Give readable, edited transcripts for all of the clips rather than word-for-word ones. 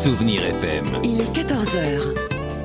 Souvenir FM. Il est 14h.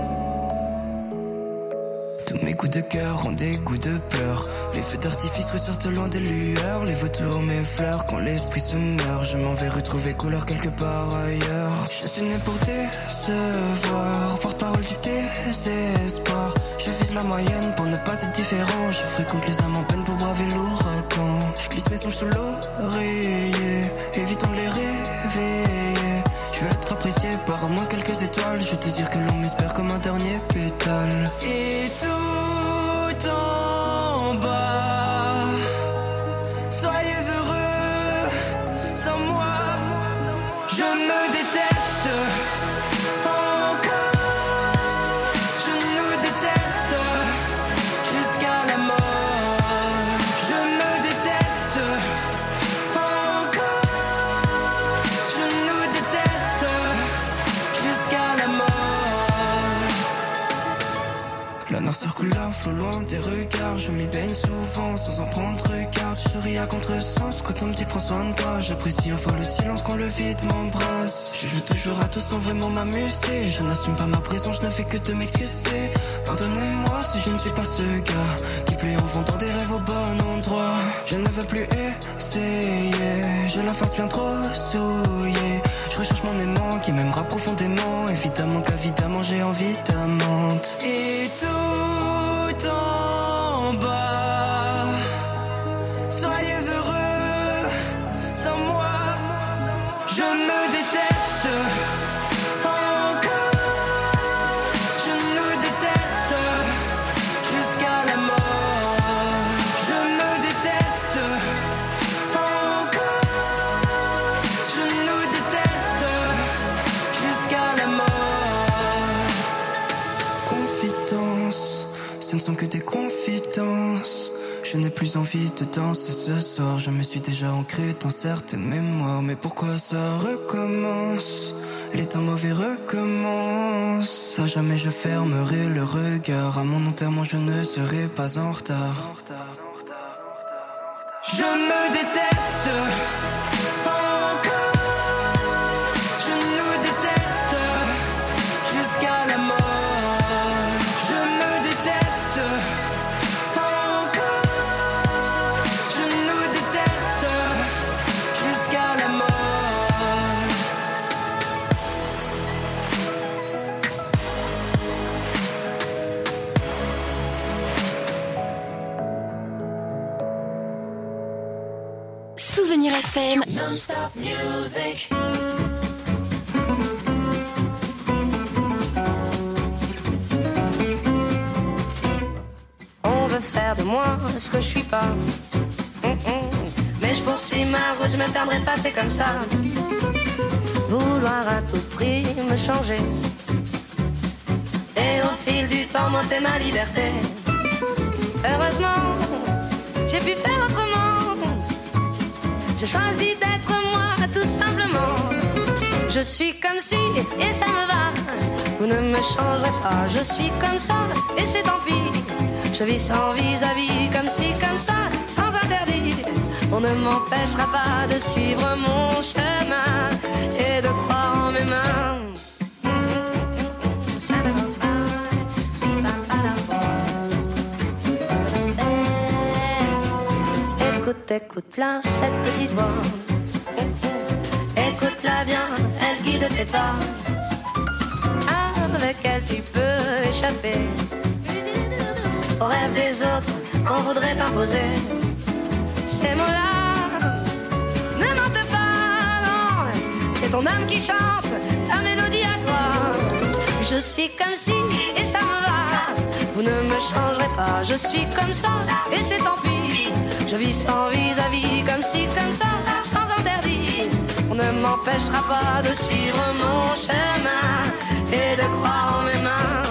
Tous mes coups de cœur ont des coups de peur. Les feux d'artifice ressortent loin des lueurs. Les vautours m'effleurent quand l'esprit se meurt. Je m'en vais retrouver couleur quelque part ailleurs. Je suis né pour décevoir, porte-parole du désespoir. Je vise la moyenne pour ne pas être différent. Je fréquente les âmes en peine pour braver l'ouragan. Je glisse mes songes sous l'oreiller, évitons de les réveiller. Je veux être apprécié par au moins quelques étoiles. Je désire que l'on m'espère comme un dernier pétale. Et tout en bas, soyez heureux sans moi. Je me déteste encore. Je nous déteste jusqu'à la mort. Je me déteste encore. Je nous déteste jusqu'à la mort. La noirceur coule à flot loin des regards. Je m'y baigne souvent sans en prendre garde. Je souris à contresens quand on me dit prends soin de toi. J'apprécie enfin le silence quand le vide m'embrasse. Je joue toujours à tout sans vraiment m'amuser. Je n'assume pas ma présence, je ne fais que de m'excuser. Pardonnez-moi si je ne suis pas ce gars qui plaît en vendant des rêves au bon endroit. Je ne veux plus essayer, j'ai la face bien trop souillée. Je recherche mon aimant qui m'aimera profondément. Évidemment qu'évidemment j'ai envie d'amante. Et tout en bas, soyez heureux sans moi. Je me déteste encore. Je nous déteste jusqu'à la mort. Je me déteste encore. Je nous déteste jusqu'à la mort. Confidence, ce ne sont que des confidences. Je n'ai plus envie de danser ce soir. Je me suis déjà ancré dans certaines mémoires. Mais pourquoi ça recommence? Les temps mauvais recommencent. À jamais je fermerai le regard. À mon enterrement je ne serai pas en retard. Je me déteste encore. Je nous déteste jusqu'à la mort. Je me déteste encore. Je nous déteste jusqu'à la mort. Souvenir FM. Non-stop music. On veut faire de moi ce que je suis pas. Mais je poursuis ma route, je me perdrai pas, c'est comme ça. Vouloir à tout prix me changer. Et au fil du temps, monter ma liberté. Heureusement, j'ai pu faire autrement. J'ai choisi d'être moi, tout simplement. Je suis comme si, et ça me va. Vous ne me changerez pas, je suis comme ça, et c'est tant pis. Je vis sans vis-à-vis, comme si, comme ça, sans interdit. On ne m'empêchera pas de suivre mon chemin et de croire en mes mains. Écoute, écoute-la, cette petite voix. Écoute-la bien, elle guide tes pas. Avec elle tu peux échapper aux rêves des autres qu'on voudrait t'imposer. Ces mots-là ne mentent pas, non. C'est ton âme qui chante ta mélodie à toi. Je suis comme si, et ça me va. Vous ne me changerez pas, je suis comme ça, et c'est tant pis. Je vis sans vis-à-vis, comme si, comme ça, sans interdit. On ne m'empêchera pas de suivre mon chemin et de croire en mes mains.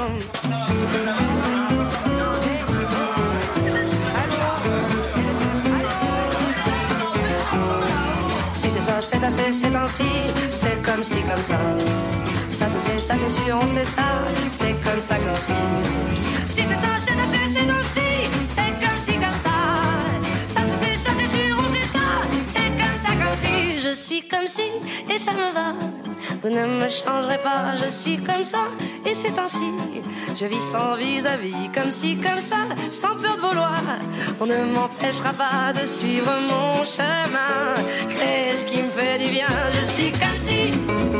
Si c'est ça, c'est assez, c'est ainsi. C'est comme si, comme ça. Ça c'est sûr, on sait ça. C'est comme ça qu'on se dit. Si c'est ça, c'est assez, c'est ainsi. C'est comme si, comme ça. Ça c'est sûr, on sait ça. C'est comme ça, comme si. Je suis comme si, et ça me va. vous ne me changerez pas, je suis comme ça, et c'est ainsi. Je vis sans vis-à-vis, comme ci, comme ça, sans peur de vouloir. On ne m'empêchera pas de suivre mon chemin, créer ce qui me fait du bien. Je suis comme si,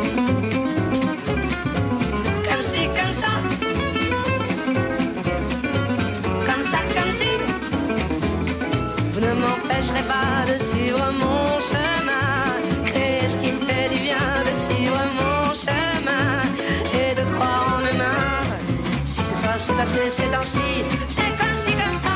comme ci, comme ça, comme ça, comme si. Vous ne m'empêcherez pas de suivre mon chemin, créer ce qui me fait du bien, de suivre mon chemin et de croire en mes mains. Si c'est ça, c'est assez, c'est ainsi, c'est comme si, comme ça.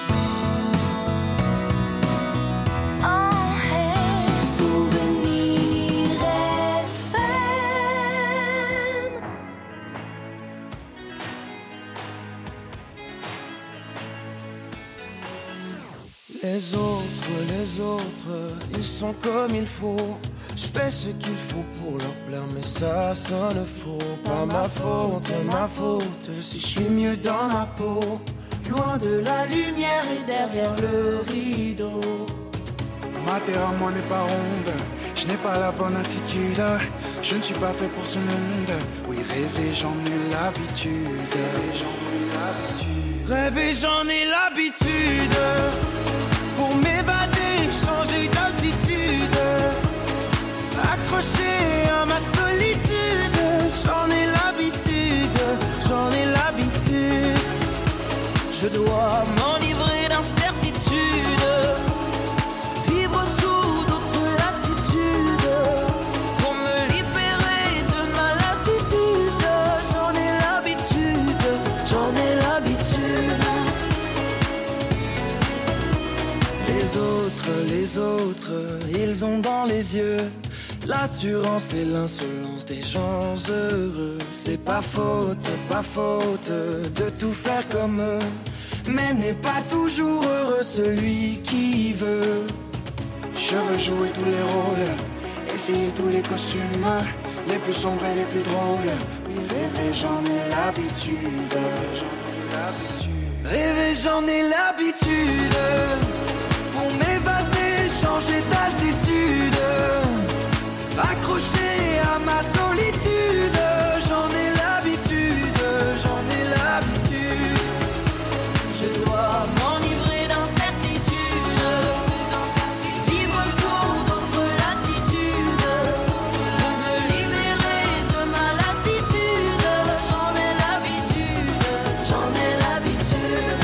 Les autres, ils sont comme il faut. Je fais ce qu'il faut pour leur plaire, mais ça sonne faux. Pas ma faute, si je suis mieux dans ma peau. Loin de la lumière et derrière le rideau. Ma terre à moi n'est pas ronde, je n'ai pas la bonne attitude. Je ne suis pas fait pour ce monde. Oui, rêver j'en ai l'habitude. Rêver j'en ai l'habitude. Pour m'évader, changer d'altitude, accroché à ma solitude. J'en ai l'habitude, j'en ai l'habitude. Je dois m'enivrer d'incertitude, vivre sous d'autres latitudes, pour me libérer de ma lassitude. J'en ai l'habitude, j'en ai l'habitude. Les autres, ils ont dans les yeux l'assurance et l'insolence des gens heureux. C'est pas faute de tout faire comme eux, mais n'est pas toujours heureux celui qui veut. Je veux jouer tous les rôles, essayer tous les costumes, les plus sombres et les plus drôles. Oui, rêver j'en ai l'habitude, Rêver j'en ai l'habitude. Pour m'évader, changer d'altitude, accroché à ma solitude. J'en ai l'habitude, j'en ai l'habitude. Je dois m'enivrer d'incertitude, vivre sous d'autres latitudes, pour me libérer de ma lassitude. J'en ai l'habitude, j'en ai l'habitude.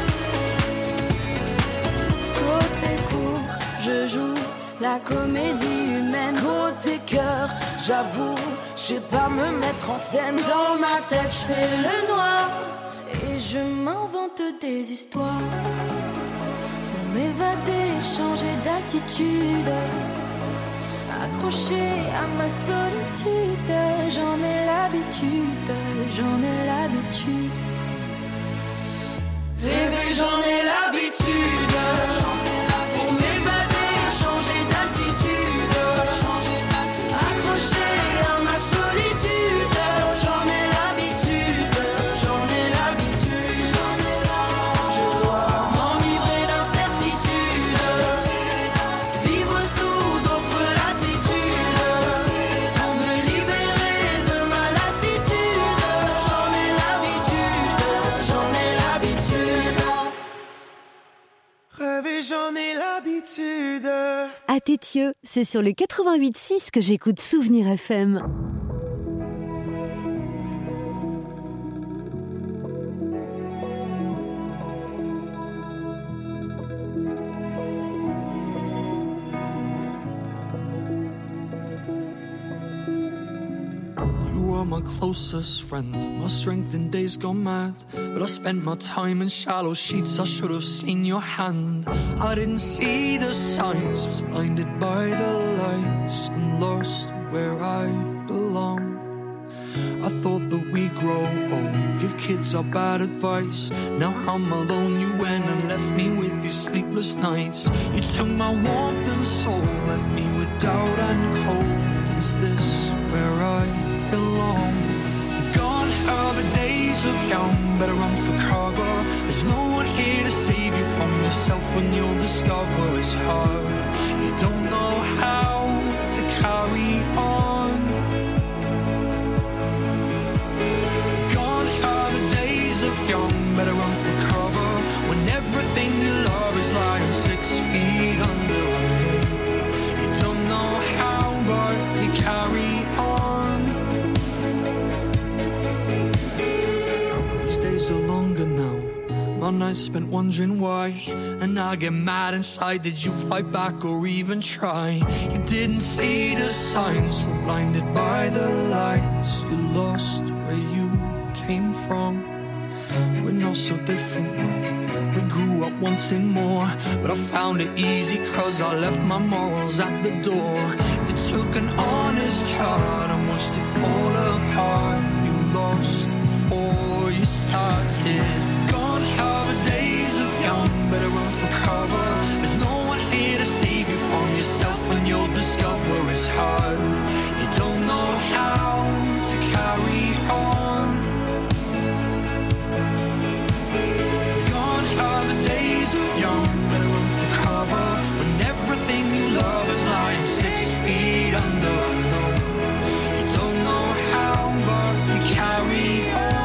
Côté court, je joue la comédie humaine. Côté cœur, j'avoue, je sais pas me mettre en scène. Dans ma tête, je fais le noir et je m'invente des histoires pour m'évader, changer d'altitude, accroché à ma solitude. J'en ai l'habitude, j'en ai l'habitude. Rêver, j'en ai l'habitude. Pour m'évader, changer d'altitude, accroché à ma solitude. J'en ai l'habitude, j'en ai l'habitude. Je dois m'enivrer d'incertitude, vivre sous d'autres latitudes, pour me libérer de ma lassitude. J'en ai l'habitude, j'en ai l'habitude. Rêver, j'en ai l'habitude. À Tétieux, c'est sur le 88.6 que j'écoute Souvenir FM. You were my closest friend, my strength in days gone mad. But I spent my time in shallow sheets, I should have seen your hand. I didn't see the signs, was blinded by the lights, and lost where I belong. I thought that we'd grow old, give kids our bad advice. Now I'm alone, you went and left me with these sleepless nights. You took my warmth and soul, left me with doubt and cold. Is this where I belong? Gone are the days of young, better run for cover. There's no one here to save you from yourself when you'll discover it's hard. You don't know how to carry on. you carry on. These days are longer now. My nights spent wondering why, and I get mad inside. Did you fight back or even try? You didn't see the signs, so blinded by the lights. You lost where you came from. We're not so different. We grew up wanting more, but I found it easy cause I left my morals at the door. You took an honest heart and watched it fall apart. You lost before you started. Gone are the days of young, better run for cover. There's no one here to save you from yourself, and you'll discover it's hard. You don't know how to carry on. Gone are the days of young, better run for cover. When everything you love is lying 6 feet under. No, you don't know how, but you carry on.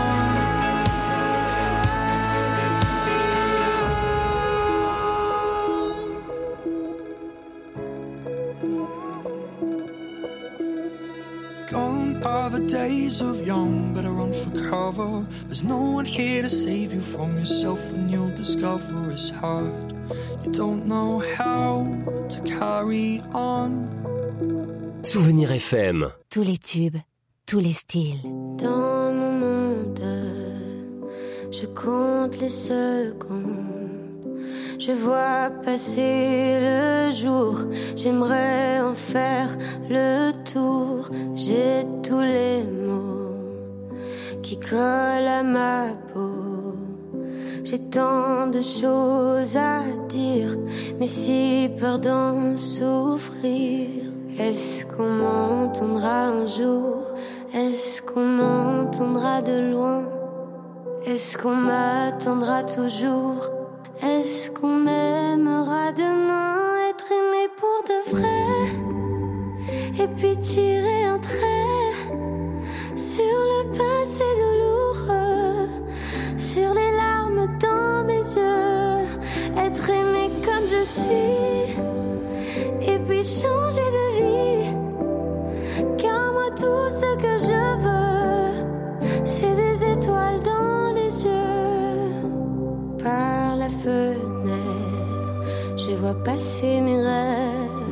Gone are the days of young, better run for cover. There's no one here to save you from yourself, and you'll discover it's hard. You don't know how to carry on. Souvenir FM. Tous les tubes, tous les styles. Dans mon monde, je compte les secondes. Je vois passer le jour, j'aimerais en faire le tour. J'ai tous les mots qui collent à ma peau. J'ai tant de choses à dire, mais si peur d'en souffrir. Est-ce qu'on m'entendra un jour? Est-ce qu'on m'entendra de loin? Est-ce qu'on m'attendra toujours? Est-ce qu'on m'aimera demain? Être aimé pour de vrai, et puis tirer un trait sur le passé douloureux, sur les larmes dans mes yeux. Être aimé comme je suis, et puis changer de vie. Car moi tout ce que je veux, c'est des étoiles dans les yeux. Par la fenêtre, je vois passer mes rêves.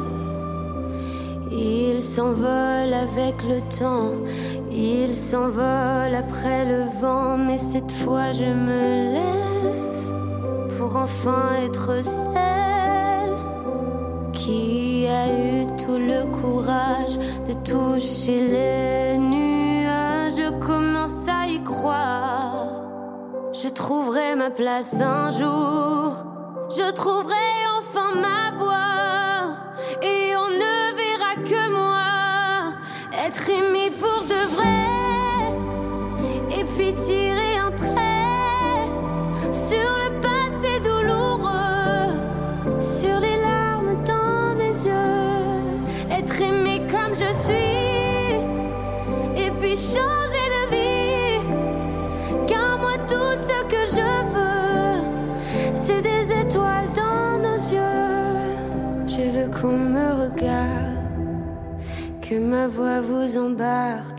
Ils s'envolent avec le temps, ils s'envolent après le vent. Mais cette fois je me lève pour enfin être celle qui a eu tout le courage de toucher les nuages. Je commence à y croire. Je trouverai ma place un jour. Je trouverai enfin ma voie. Et on ne verra que moi. Être aimé pour de vrai. Et puis tirer un trait sur le passé douloureux, sur les larmes dans mes yeux. Être aimé comme je suis, et puis changer de vie. Car moi tout ce que je veux, c'est des étoiles dans nos yeux. Je veux qu'on me regarde, que ma voix vous embarque.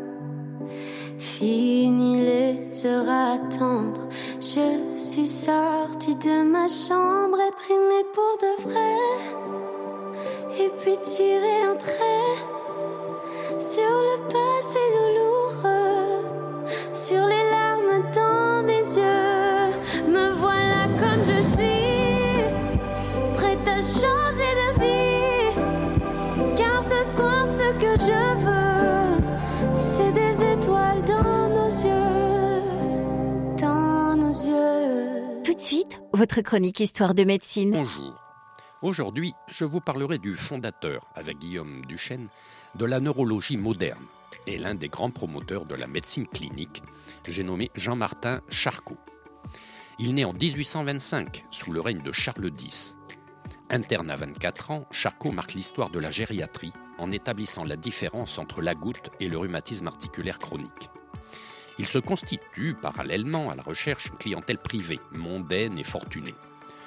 Fini les heures à attendre, je suis sortie de ma chambre. Être aimée pour de vrai, et puis tirer un trait sur le passé douloureux, sur les larmes dans mes yeux. Me voilà comme je suis, prête à changer de vie. Car ce soir ce que je veux, c'est des étoiles dans nos yeux, dans nos yeux. Tout de suite, votre chronique Histoire de médecine. Bonjour. Aujourd'hui, je vous parlerai du fondateur, avec Guillaume Duchesne, de la neurologie moderne et l'un des grands promoteurs de la médecine clinique, j'ai nommé Jean-Martin Charcot. Il naît en 1825, sous le règne de Charles X. Interne à 24 ans, Charcot marque l'histoire de la gériatrie en établissant la différence entre la goutte et le rhumatisme articulaire chronique. Il se constitue parallèlement à la recherche une clientèle privée, mondaine et fortunée.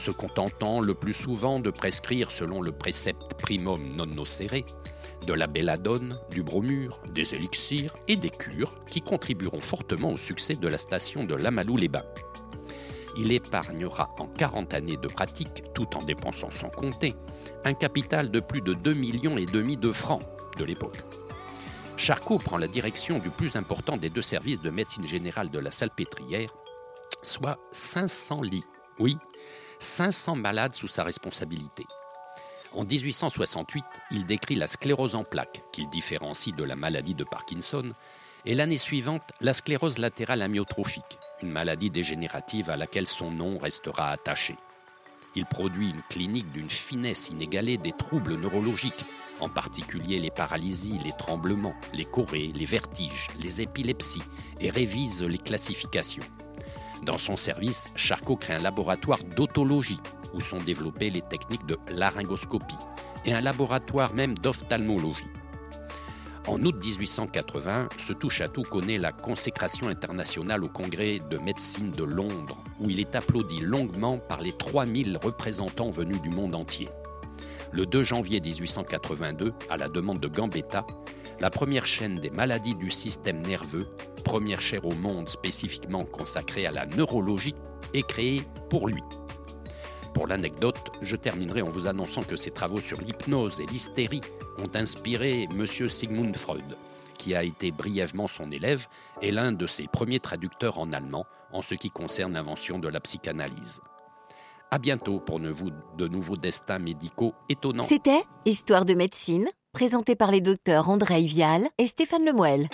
se contentant le plus souvent de prescrire selon le précepte primum non nocere de la belladone, du bromure, des élixirs et des cures qui contribueront fortement au succès de la station de Lamalou-les-Bains. Il épargnera en 40 années de pratique, tout en dépensant sans compter, un capital de plus de 2,5 millions de francs de l'époque. Charcot prend la direction du plus important des deux services de médecine générale de la Salpêtrière, soit 500 lits. Oui, 500 malades sous sa responsabilité. En 1868, il décrit la sclérose en plaques, qu'il différencie de la maladie de Parkinson, et l'année suivante, la sclérose latérale amyotrophique, une maladie dégénérative à laquelle son nom restera attaché. Il produit une clinique d'une finesse inégalée des troubles neurologiques, en particulier les paralysies, les tremblements, les chorées, les vertiges, les épilepsies, et révise les classifications. Dans son service, Charcot crée un laboratoire d'autologie, où sont développées les techniques de laryngoscopie, et un laboratoire même d'ophtalmologie. En août 1880, ce touche-à-tout connaît la consécration internationale au Congrès de médecine de Londres, où il est applaudi longuement par les 3000 représentants venus du monde entier. Le 2 janvier 1882, à la demande de Gambetta, la première chaîne des maladies du système nerveux, première chaire au monde spécifiquement consacrée à la neurologie, est créée pour lui. Pour l'anecdote, je terminerai en vous annonçant que ses travaux sur l'hypnose et l'hystérie ont inspiré M. Sigmund Freud, qui a été brièvement son élève et l'un de ses premiers traducteurs en allemand en ce qui concerne l'invention de la psychanalyse. À bientôt pour de nouveaux destins médicaux étonnants. C'était Histoire de médecine, présenté par les docteurs André Vial et Stéphane Lemoel.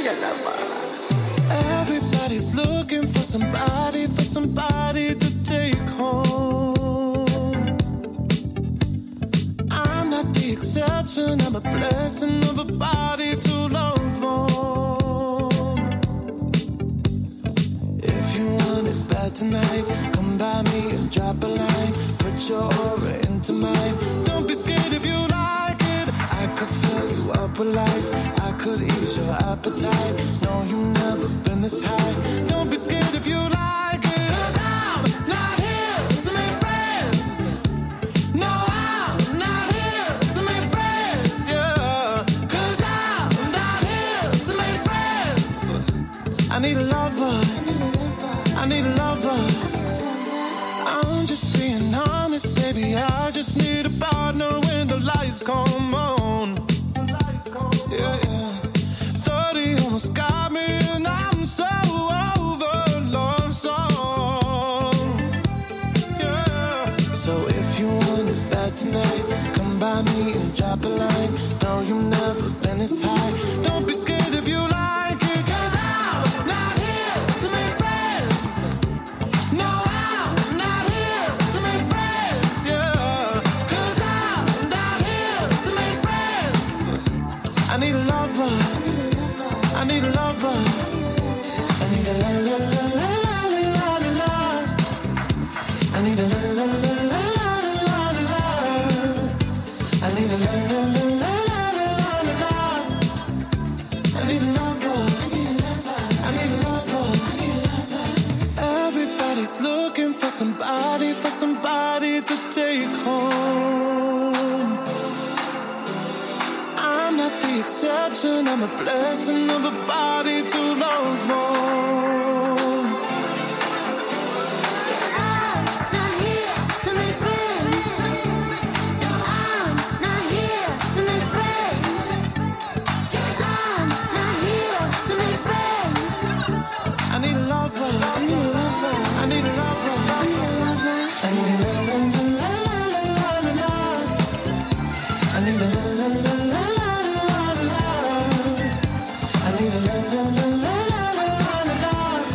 Everybody's looking for somebody to take home. I'm not the exception, I'm a blessing of a body to love on. If you want it bad tonight, come by me and drop a line. Put your aura into mine. Don't be scared if you like it. I could fill you up with life. I could ease your appetite. No, you've never been this high. Don't be scared if you like it. 'Cause I'm not here to make friends. No, I'm not here to make friends. Yeah. 'Cause I'm not here to make friends. I need a lover. I need a lover. I'm just being honest, baby. I just need a partner when the lights come on. Yeah, yeah. 30 almost got me, and I'm so over love songs. Yeah. So if you want it bad tonight, come by me and drop a line. No, you've never been this high. Don't be scared if you like it, 'cause I'm not here to make friends. No, I'm not here to make friends. Yeah. 'Cause I'm not here to make friends. I need a lover. I need a lover. I need a la la la la la la la la. I need a la la la la la la la. I need a la la la la la la la. I need a lover. I need a lover. Everybody's looking for somebody to take home. I'm not the exception, I'm a blessing of a body to love on. I'm not here to make friends. No, I'm not here to make friends. I'm not here to make friends. I need a lover. I need a lover. I need a lover. I need a lover. I need a la la la la la la la. I need a la la la la la la la. I need a la la la la la la la.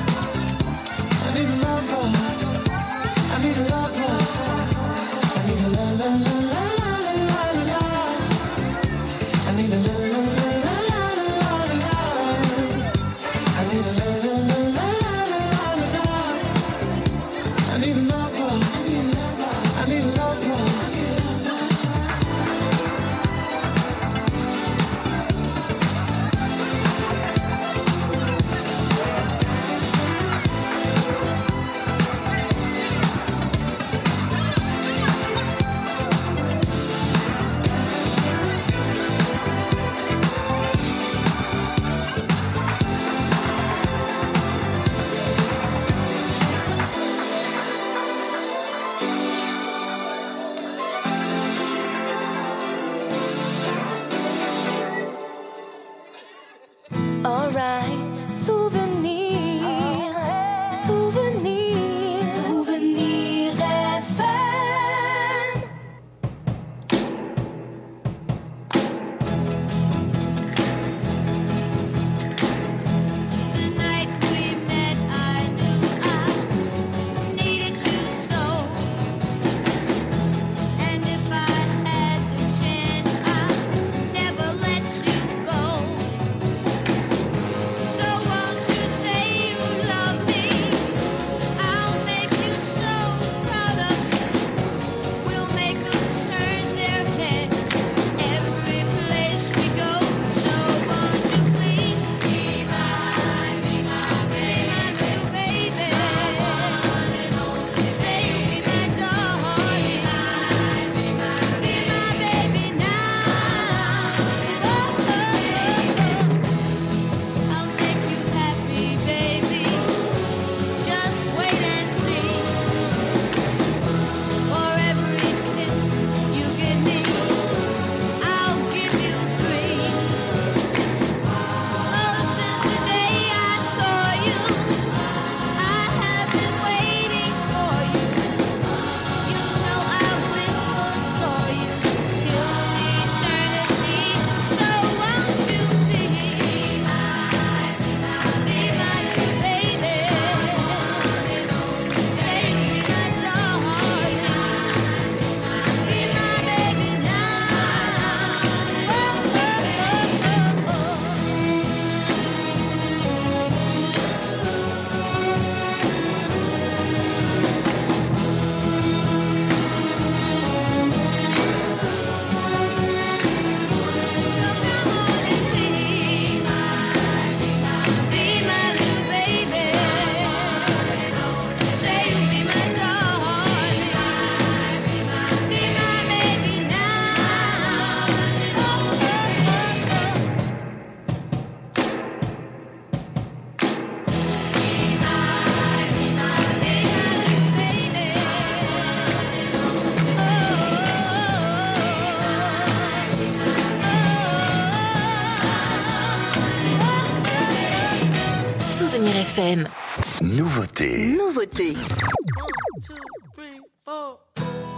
Souvenir FM. Nouveauté. Nouveauté. 1, 2, 3, 4.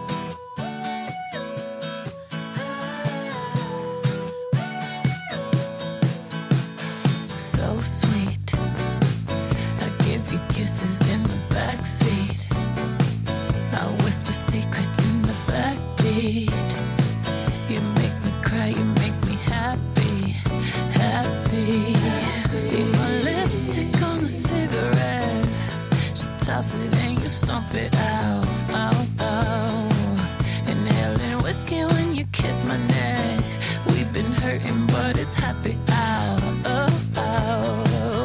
So sweet. I give you kisses in the backseat. I whisper secrets in the backbeat. You make me cry, you make me happy, happy. Leave my lipstick on the cigarette. Just toss it and you stomp it out, out, out. Inhaling whiskey when you kiss my neck. We've been hurting, but it's happy out, oh, out.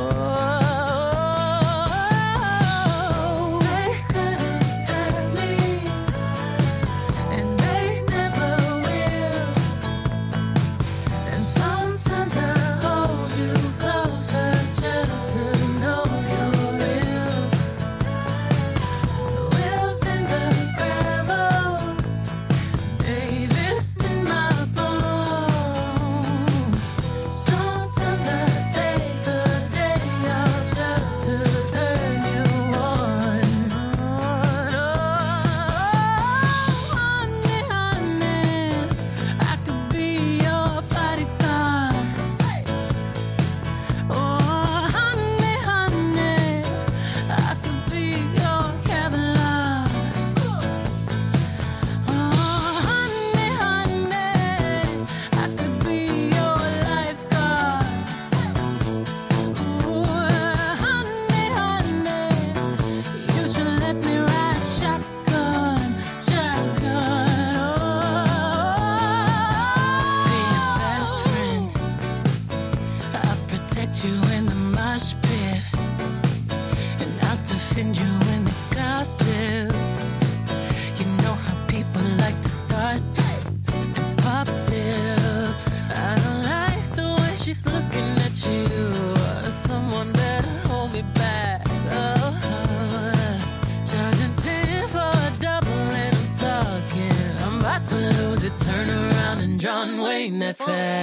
That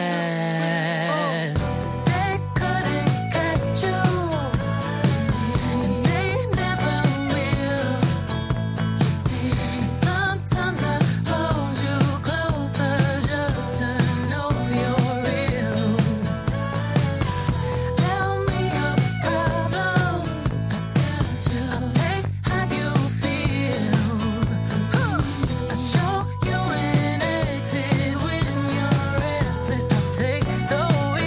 fast. They couldn't catch you, and they never will. You see, sometimes I hold you closer just to know you're real. Tell me your problems, I got you. I'll take how you feel. I'll show you an exit when you're restless. I'll take the wheel.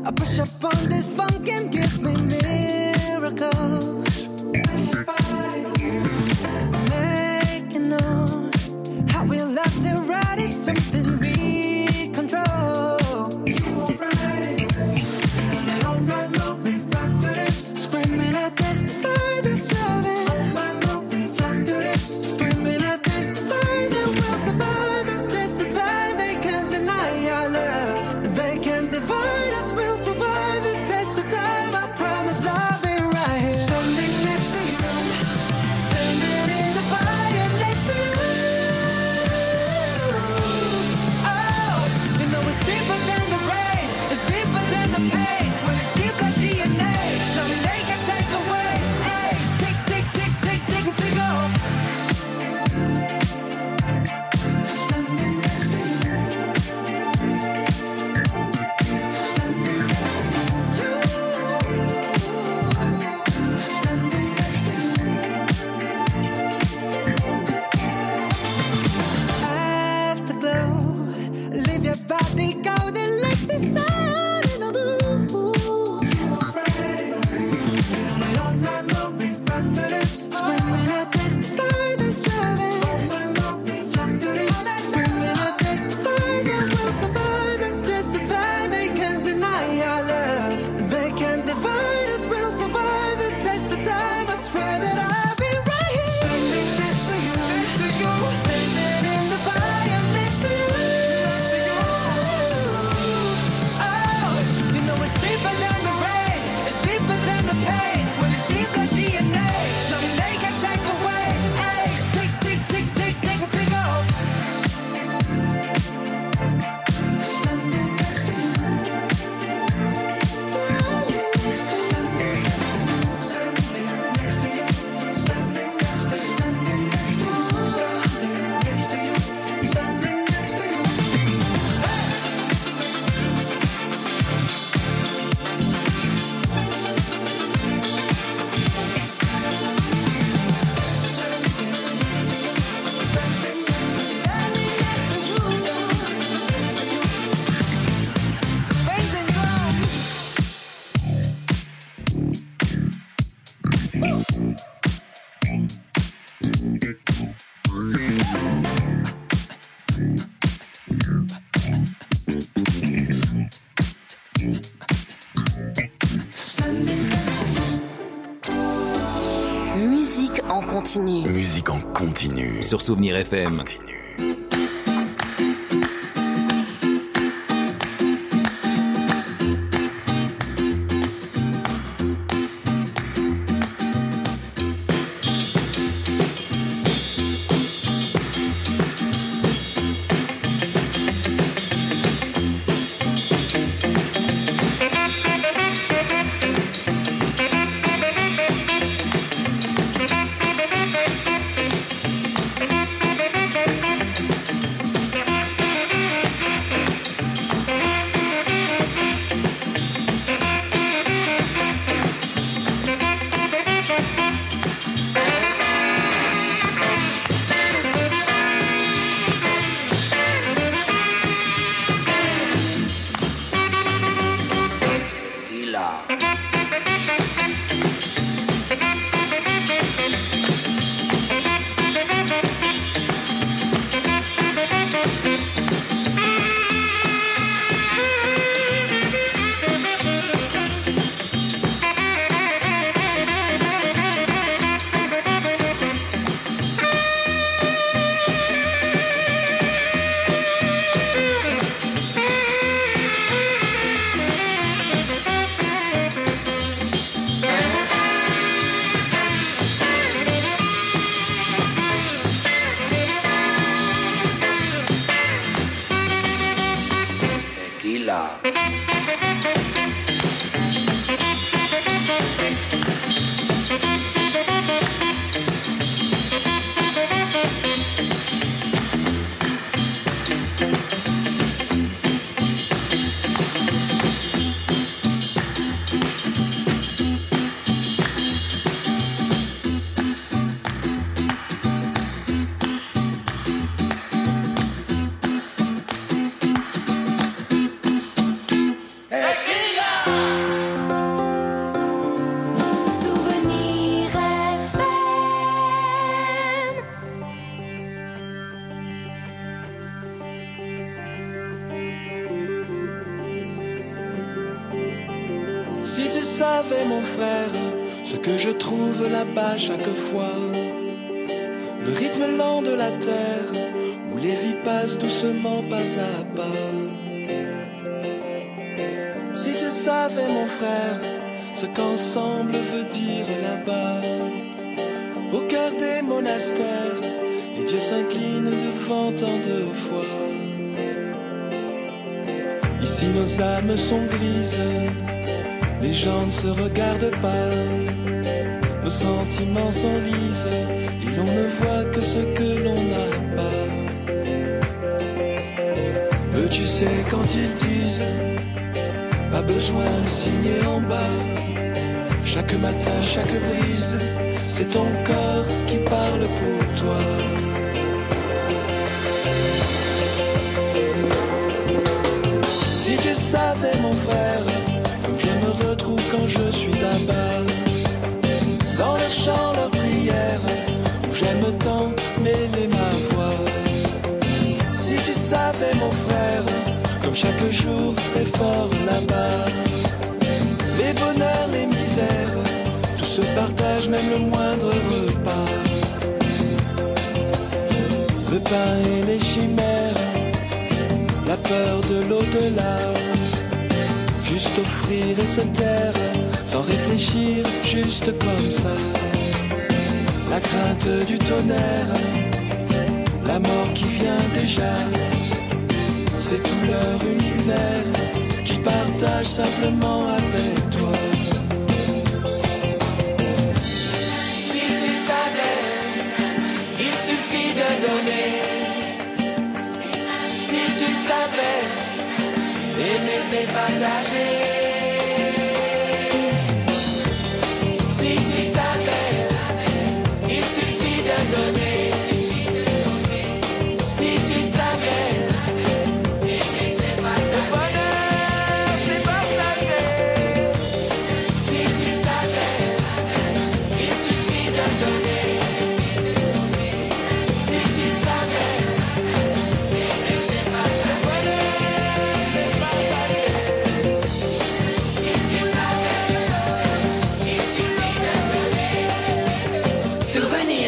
I push up on this funk and give me miracles. Making know how we love to ride is something we control. All night long we rock to this. Screaming I testify this loving. All night long we rock to this. Screaming I testify that we'll survive the test of time. They can't deny our love. They can't divide us. We'll survive the test of time. I promise I'll be right here. Standing next to you. Standing in the fire next to you. Oh, you know it's deeper than the rain. It's deeper than the pain. When it's deep like DNA, something they can take away. Hey, tick, tick, tick, tick, tick, tick off. Standing next to you. Standing next to you. Standing next to you. Afterglow, leave your body cold and let the sun in the blue. All night long we rock to this. Screaming I testify this loving. All night long we rock to this. Screaming I testify that we'll survive the test of time. They can't deny our love. They can't divide us. We'll survive the test of time. I swear that I'll be right here. Standing next to you, next to you. Standing in the fire next to you, next to you. Oh, you know it's deeper than the rain. It's deeper than the pain. When it's deep like DNA, something they can take away. Hey, tick, tick, tick, tick, tick, tick off. Standing next to you. Standing next to you. Standing next to you. Standing next to you. Standing next to you. Raising drums. Musique en continu. Musique en continu. Sur Souvenir FM. Hey! Si tu savais mon frère, ce que je trouve là-bas chaque fois, le rythme lent de la terre, où les vies passent doucement pas à pas. Si tu savais mon frère, ce qu'ensemble veut dire là-bas, au cœur des monastères, les dieux s'inclinent devant tant de fois. Ici nos âmes sont grises, les gens ne se regardent pas, nos sentiments s'enlisent et l'on ne voit que ce que l'on n'a pas. Eux tu sais quand ils disent, pas besoin de signer en bas, chaque matin, chaque brise, c'est ton corps qui parle pour toi. Si tu savais mon frère, comme je me retrouve quand je suis là-bas, dans le chant, leur prière, où j'aime tant mêler ma voix. Si tu savais mon frère, comme chaque jour est fort là-bas, les bonheurs, les misères, tout se partage, même le moindre repas. Le pain et les chimères, la peur de l'au-delà, juste offrir et se taire, sans réfléchir, juste comme ça. La crainte du tonnerre, la mort qui vient déjà, c'est tout leur univers qui partage simplement avec toi. Si tu savais, il suffit de donner. Si tu savais, aimer c'est partager. Si tu savais, il suffit de donner. Si tu savais, aimer c'est partager. C'est partager. Si tu savais, il suffit de donner. Si tu savais, aimer c'est partager. C'est partager. Si tu savais, il suffit de donner. Souvenir.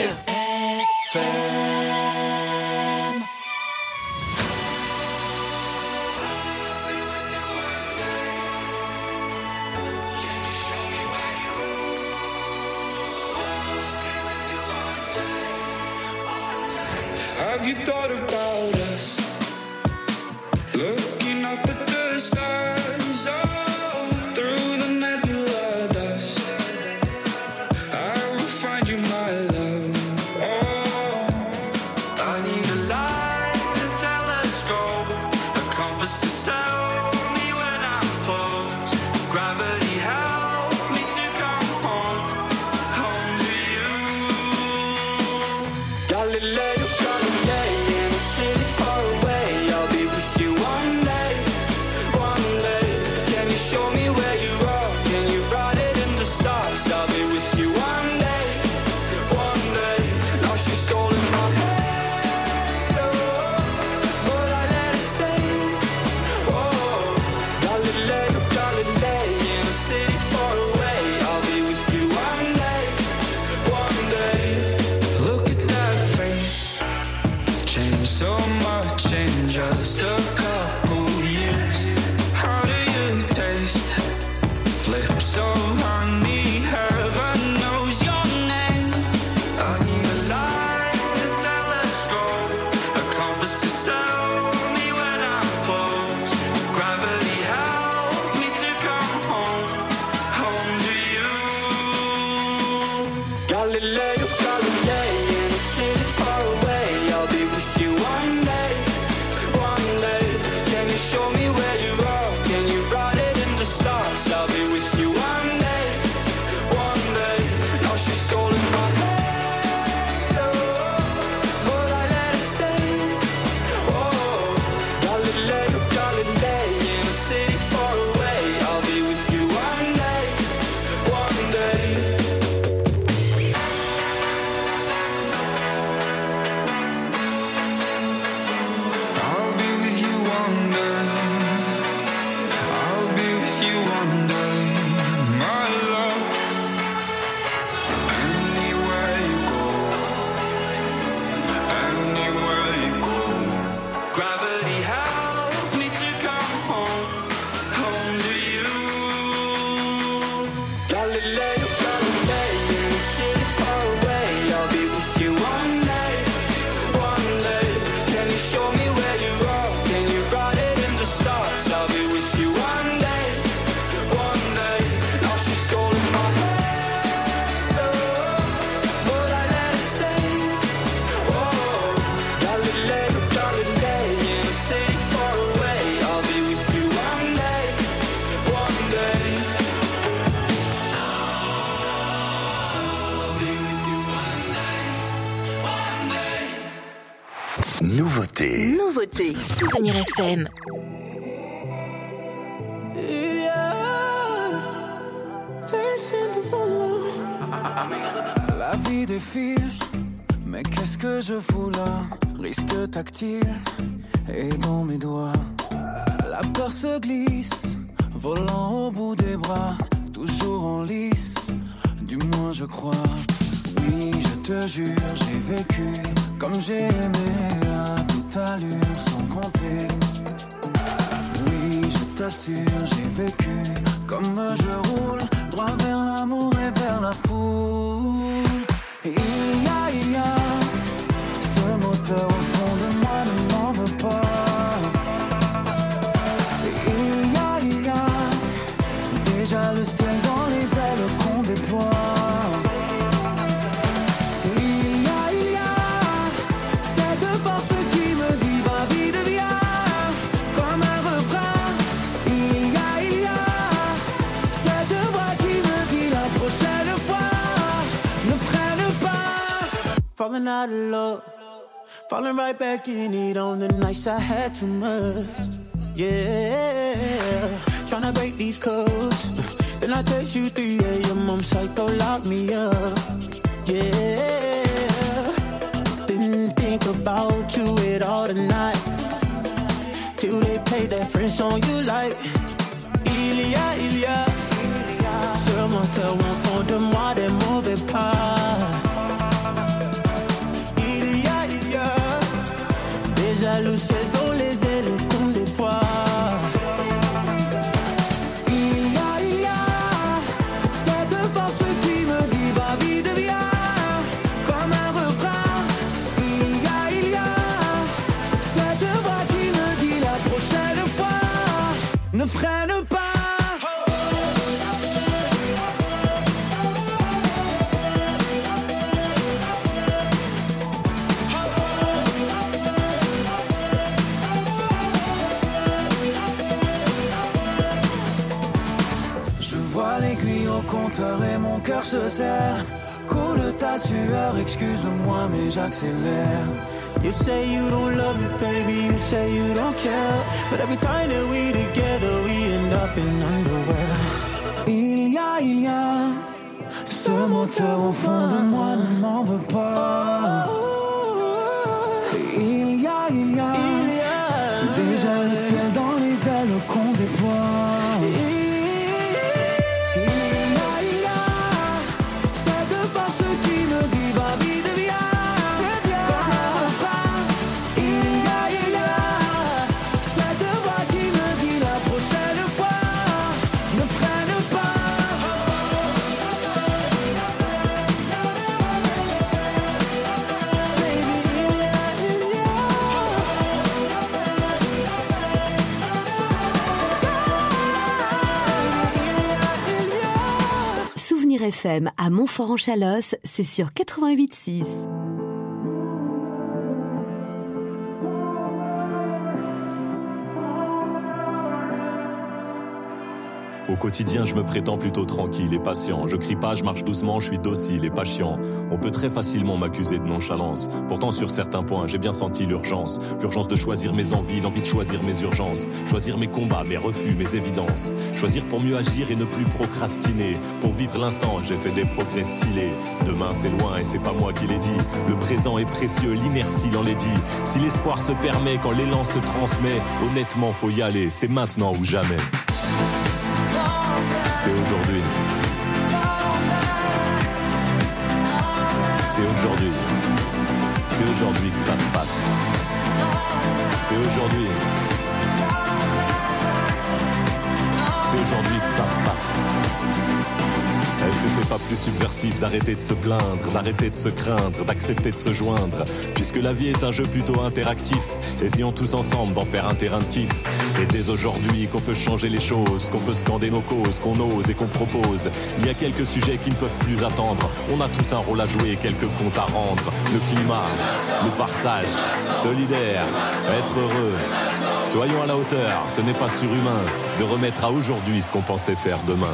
Have you thought about us? Looking up at the stars, oh, through the nebula dust. I will find you, my love. Oh, I need a light, a telescope, a compass to tell me when I'm close. Gravity help me to come home, home to you. Galileo. Just a couple years. How do you taste? Lips so honey, heaven knows your name. I need a light, a telescope, a compass to tell me when I'm close. Gravity help me to come home, home to you. Galileo, Galilei, in a city far away. I'll be with you one day. Show me where you are, can you write it in the stars? I'll be with you one day, one day. Now she's all in my head, oh, but I let her stay. Oh, Galileo, Galilei, in a city far away. I'll be with you one day, one day. Galileo, Galilei, in a city far away. I'll be with you one day, one day. Can you show me where you are? Can you write it in the stars? I'll be with you one day, one day. Now she's all in my head, oh, but I let her stay. Oh, Galileo, Galilei, in a city far away. I'll be with you one day, one day. I'll be with you one day, one day. Nouveauté. Nouveauté. Souvenir FM. La vie défile, mais qu'est-ce que je fous là? Risque tactile et dans mes doigts. La peur se glisse, volant au bout des bras, toujours en lice, du moins je crois. Oui, je te jure, j'ai vécu comme j'ai aimé à toute allure sans compter. Oui, je t'assure, j'ai vécu comme je roule, droit vers l'amour et vers la foule. Et il y a ce moteur au fond de moi, ne m'en veux pas. Et il y a déjà le ciel dans les ailes qu'on déploie. Falling out of love, falling right back in it on the nights I had too much. Yeah, tryna break these codes. Then I text you 3 a.m. I'm psycho, lock me up. Yeah, didn't think about you at all tonight, till they played that French song you like. Il y a ce moteur au fond de moi, des mauvais pas. Jaloux, c'est dans les ailes qu'on déploie. Il y a cette force qui me dit va vite, viens, comme un refrain. Il y a cette voix qui me dit la prochaine fois ne freine pas. Compteur et mon cœur se serre. Coule ta sueur, excuse-moi mais j'accélère. You say you don't love me, baby, you say you don't care. But every time that we together, we end up in underwear. Il y a ce moteur au fond de moi, ne m'en veux pas. Il y a déjà le ciel dans les ailes qu'on déploie. FM à Montfort-en-Chalosse, c'est sur 88.6. Au quotidien, je me prétends plutôt tranquille et patient. Je crie pas, je marche doucement, je suis docile et pas chiant. On peut très facilement m'accuser de nonchalance. Pourtant, sur certains points, j'ai bien senti l'urgence. L'urgence de choisir mes envies, l'envie de choisir mes urgences. Choisir mes combats, mes refus, mes évidences. Choisir pour mieux agir et ne plus procrastiner. Pour vivre l'instant, j'ai fait des progrès stylés. Demain, c'est loin et c'est pas moi qui l'ai dit. Le présent est précieux, l'inertie l'enlaidit. Si l'espoir se permet, quand l'élan se transmet, honnêtement, faut y aller. C'est maintenant ou jamais. C'est aujourd'hui. C'est aujourd'hui. C'est aujourd'hui que ça se passe. C'est aujourd'hui. C'est aujourd'hui que ça se passe. que c'est pas plus subversif d'arrêter de se plaindre, d'arrêter de se craindre, d'accepter de se joindre, puisque la vie est un jeu plutôt interactif. Essayons tous ensemble d'en faire un terrain de kiff. C'est dès aujourd'hui qu'on peut changer les choses, qu'on peut scander nos causes, qu'on ose et qu'on propose. Il y a quelques sujets qui ne peuvent plus attendre. On a tous un rôle à jouer et quelques comptes à rendre. Le climat, le partage, solidaire, être heureux. Soyons à la hauteur, ce n'est pas surhumain de remettre à aujourd'hui ce qu'on pensait faire demain.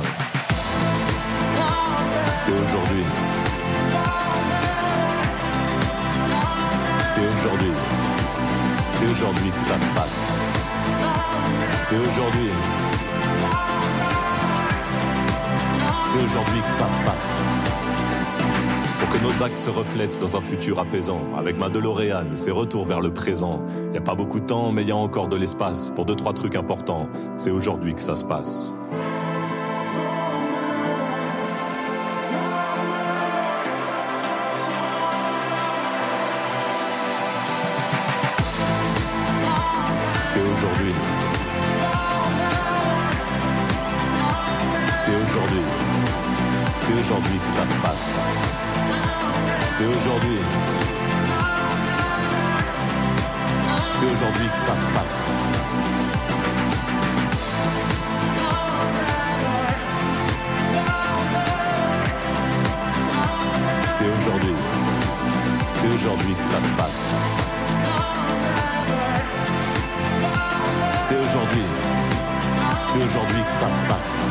C'est aujourd'hui. C'est aujourd'hui. C'est aujourd'hui que ça se passe. C'est aujourd'hui. C'est aujourd'hui que ça se passe. Pour que nos actes se reflètent dans un futur apaisant. Avec ma DeLorean, c'est retour vers le présent. Y a pas beaucoup de temps, mais y a encore de l'espace pour 2-3 trucs importants. C'est aujourd'hui que ça se passe. C'est aujourd'hui. C'est aujourd'hui. C'est aujourd'hui que ça se passe. C'est aujourd'hui. C'est aujourd'hui que ça se passe. C'est aujourd'hui. C'est aujourd'hui que ça se passe. C'est aujourd'hui. C'est aujourd'hui que ça se passe.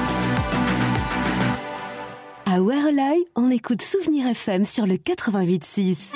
À Werelai, on écoute Souvenir FM sur le 88.6.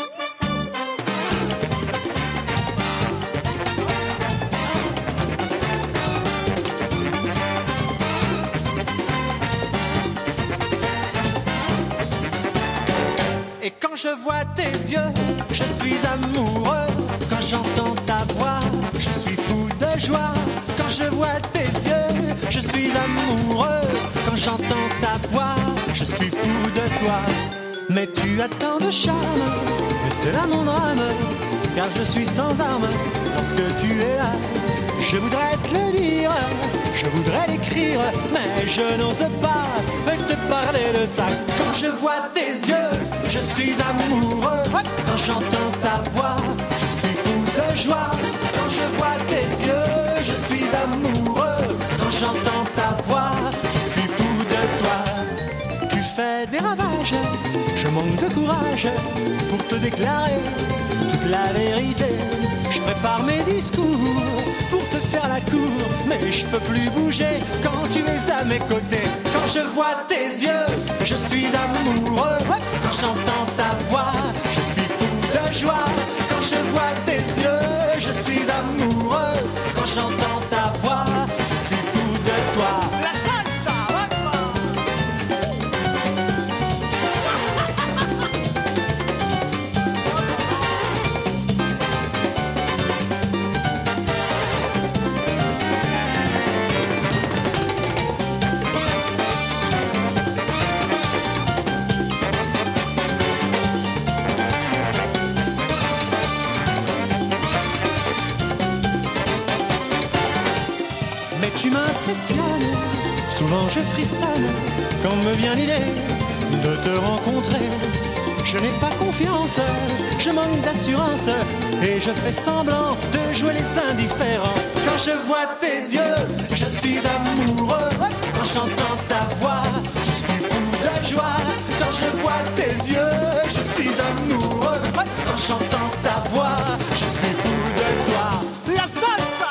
Et quand je vois tes yeux, je suis amoureux. Quand j'entends ta voix, je suis fou de joie. Quand je vois tes yeux, je suis amoureux. Quand j'entends ta voix, je suis fou de toi. Mais tu as tant de charme, et c'est là mon drame. Car je suis sans armes, parce que tu es là. Je voudrais te le dire, je voudrais l'écrire, mais je n'ose pas te parler de ça. Quand je vois tes yeux, je suis amoureux. Quand j'entends ta voix, je suis fou de joie. Quand je vois tes yeux, je suis amoureux. Quand j'entends ta voix, je suis fou de toi. Tu fais des ravages, je manque de courage pour te déclarer toute la vérité. Je prépare mes discours pour te faire la cour, mais je peux plus bouger quand tu es à mes côtés. Quand je vois tes yeux, je suis amoureux. Quand j'entends ta voix, je suis fou de joie. Quand je vois tes yeux, je suis amoureux. Quand j'entends ta voix, je suis fou de toi. La salsa, tu m'impressionnes, souvent je frissonne quand me vient l'idée de te rencontrer. Je n'ai pas confiance, je manque d'assurance et je fais semblant de jouer les indifférents. Quand je vois tes yeux, je suis amoureux. Quand j'entends ta voix, je suis fou de joie. Quand je vois tes yeux, je suis amoureux. Quand j'entends ta voix, je suis fou de toi. La salsa!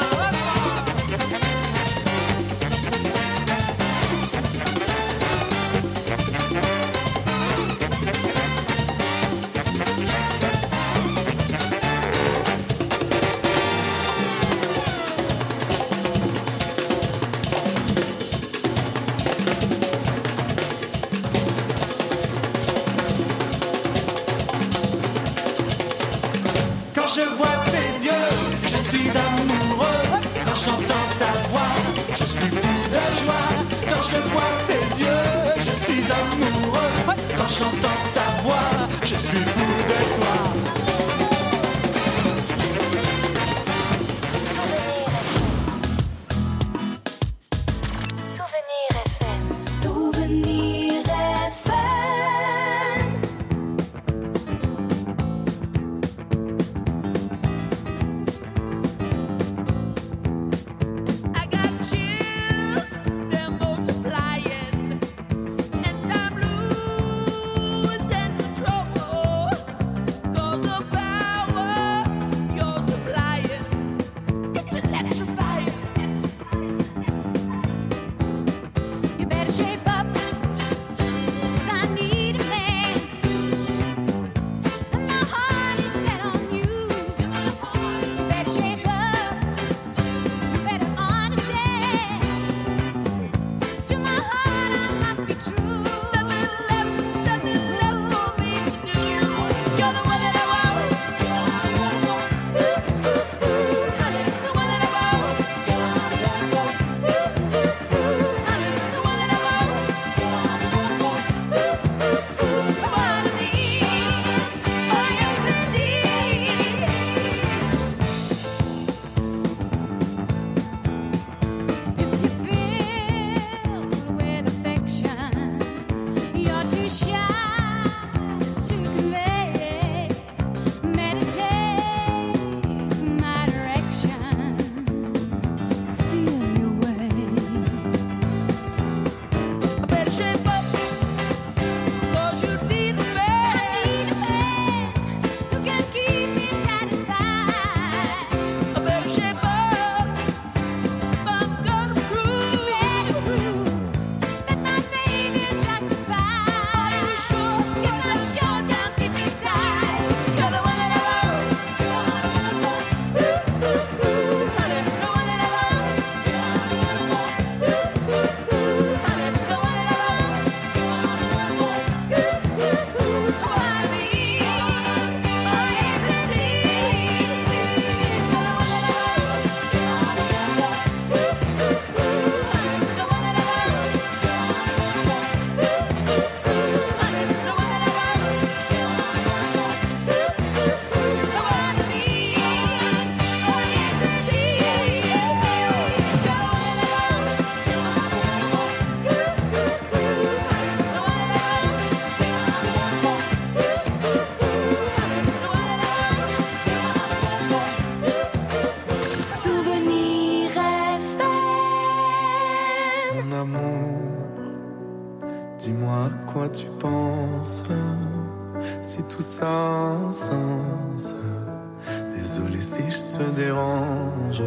Dis-moi à quoi tu penses, si tout ça a un sens. Désolé si je te dérange.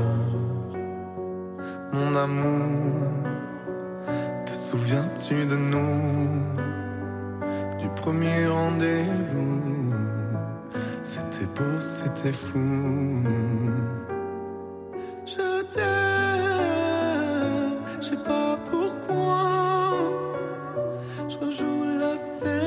Mon amour, te souviens-tu de nous, du premier rendez-vous? C'était beau, c'était fou. Je t'aime, je sais pas pourquoi. Je rejoue la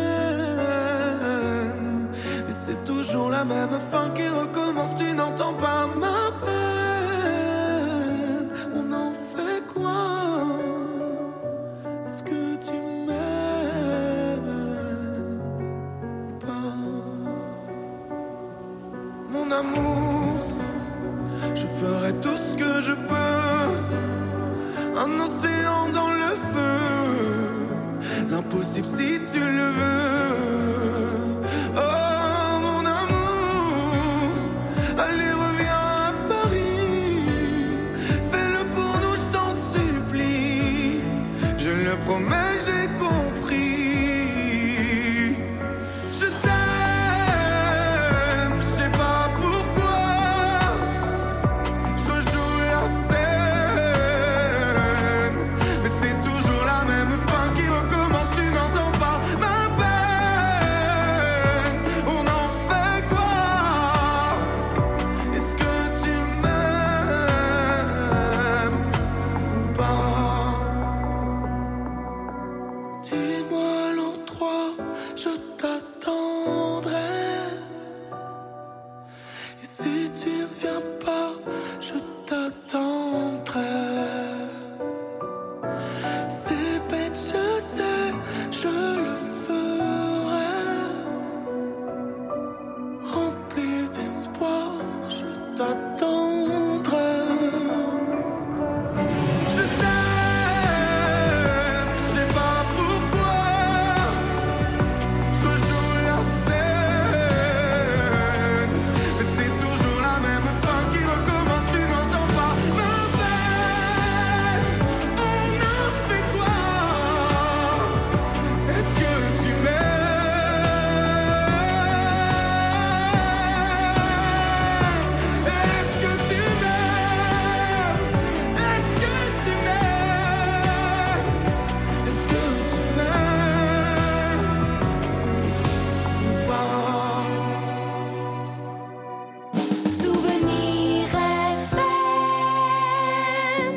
scène, et c'est toujours la même fin qui recommence. Tu n'entends pas ma peine. On en fait quoi? Est-ce que tu m'aimes ou pas? Mon amour, je ferai tout ce que je peux. Un océan dans le feu, l'impossible si tu le veux. Oh mon amour, allez reviens à Paris. Fais-le pour nous, je t'en supplie. Je le promets, j'ai compris. Je t'aime, je sais pas pourquoi. Je joue la scène, mais c'est toujours la même fin qui recommence. Tu n'entends pas ma peine. On en fait quoi? Est-ce que tu m'aimes ou pas? Dis-moi l'endroit, je t'attendrai. Et si tu ne viens pas, je t'attendrai. C'est bête, je sais, je le ferai. Rempli d'espoir, je t'attendrai. Je t'aime, je sais pas pourquoi. Je joue la scène, mais c'est toujours la même fin qui recommence. Tu n'entends pas ma peine. On en fait quoi? Est-ce que tu m'aimes? Est-ce que tu m'aimes? Est-ce que tu m'aimes? Est-ce que tu m'aimes ou pas? Souvenir FM.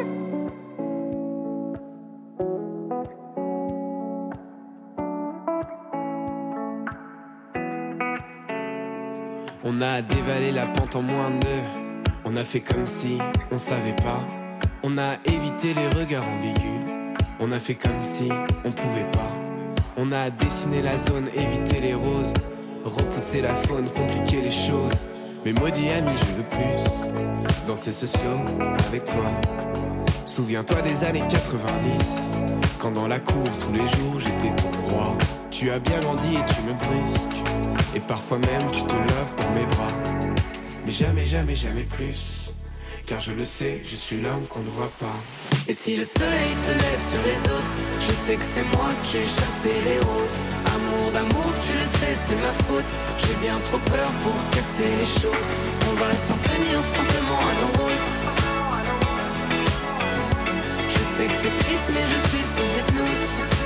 On a dévalé la pente en moins de. On a fait comme si on savait pas. On a évité les regards ambigus. On a fait comme si on pouvait pas. On a dessiné la zone, évité les roses. Repousser la faune, compliquer les choses. Mais maudit ami, je veux plus danser ce slow avec toi. Souviens-toi des années 90, quand dans la cour tous les jours j'étais ton roi. Tu as bien grandi et tu me brusques, et parfois même tu te lèves dans mes bras. Mais jamais, jamais, jamais plus, car je le sais, je suis l'homme qu'on ne voit pas. Et si le soleil se lève sur les autres, je sais que c'est moi qui ai chassé les roses. Amour d'amour, tu le sais, c'est ma faute. J'ai bien trop peur pour casser les choses. On va s'en tenir simplement à nos rôles. Je sais que c'est triste, mais je suis sous hypnose.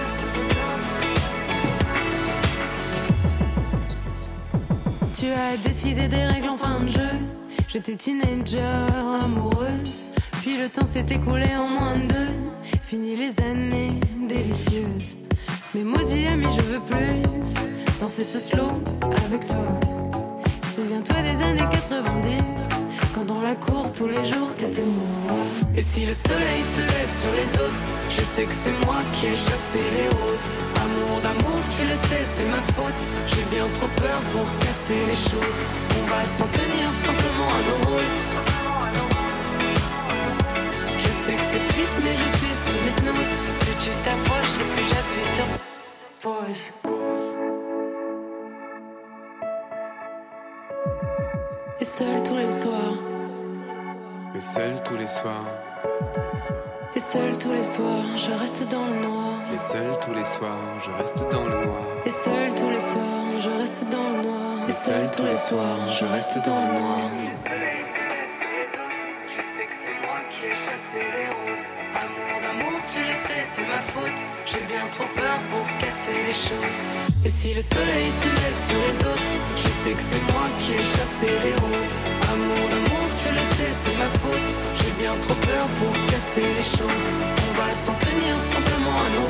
Tu as décidé des règles en fin de jeu. J'étais teenager, amoureuse. Puis le temps s'est écoulé en moins de 2. Fini les années délicieuses. Mais maudit ami, je veux plus danser ce slow avec toi. Souviens-toi des années 90, quand dans la cour tous les jours t'étais moi. Et si le soleil se lève sur les autres, je sais que c'est moi qui ai chassé les roses. Amour d'amour, tu le sais, c'est ma faute. J'ai bien trop peur pour casser les choses. On va s'en tenir simplement à nos rôles. Je sais que c'est triste, mais je suis sous hypnose. Plus tu t'approches et plus j'appuie sur pause. Et seul tous les soirs. Mais seul tous les soirs. Et seul tous les soirs, je reste dans le noir. Et seul tous les soirs, je reste dans le noir. Et seul tous les soirs, je reste dans le noir. Et seul tous les soirs, je reste dans le noir. Je sais que c'est moi qui ai chassé les roses. Amour d'amour, tu le sais, c'est ma faute. J'ai bien trop peur pour casser les choses. Et si le soleil se lève sur les autres, je sais que c'est moi qui ai chassé les roses. Amour d'amour, tu le sais, c'est ma faute. J'ai bien trop peur pour casser les choses. On va s'en tenir simplement à nos